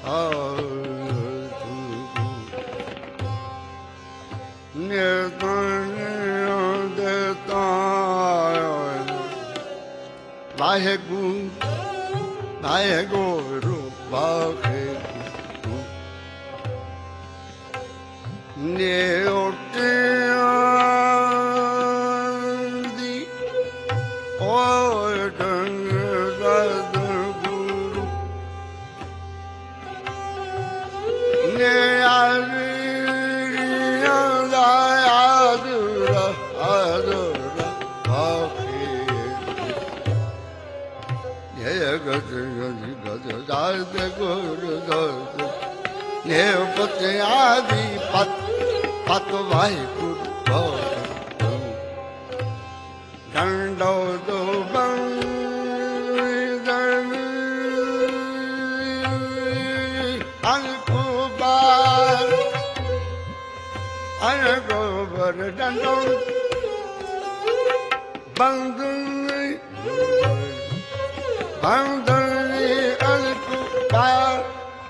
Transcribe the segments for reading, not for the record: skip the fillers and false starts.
ਵਾਹਿਗੁਰੂ ਵਾਹਿਗੁਰੂ ਵਾਹਿਗੁਰੂ ਨਿਉਟਿਆਂ ਦੀ ਓਏ ਗੰਗਦ ਗੁਰੂ ਨਿਆਰੀਆਂ ਦਾ ਆਦਰਾ ਆਦਰਾ ਗਜ ਗਜ ਗਜ ਗੁਰੂ ਗਜ ਨੇ ਪਤਿ ਆਦੀ ਪਤ ਪਤ ਵਾਹਿਗੁਰੂ ਡੰਡੋ ਦੋ ਬੰਦਨ ਅਨਕੁਬਾਰ ਅਨਕੁਬਾਰ ਡੰਡੋ ਬੰਦਨ ਬੰਦਨੀ ਅਨਕੁਬਾਰ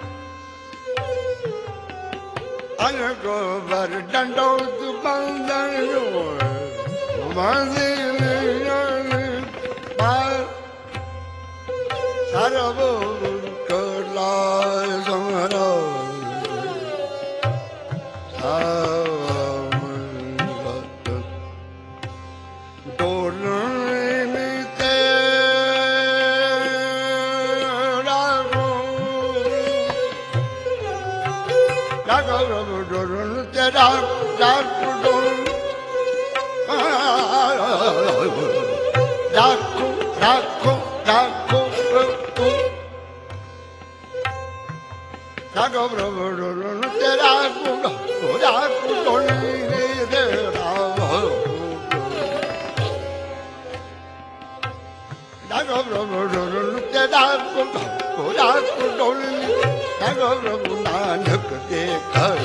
ਅਨਕੁਬਾਰ ਡੰਡੋ ਦੋ ਬੰਦਨ ਬੰਦਨੀ ਅਨਕੁਬਾਰ ਸਰਬ ਕਲਾ ਸਮਰੋ Raku, raku, raku, raku. Raku, raku, raku, raku, nanak dekha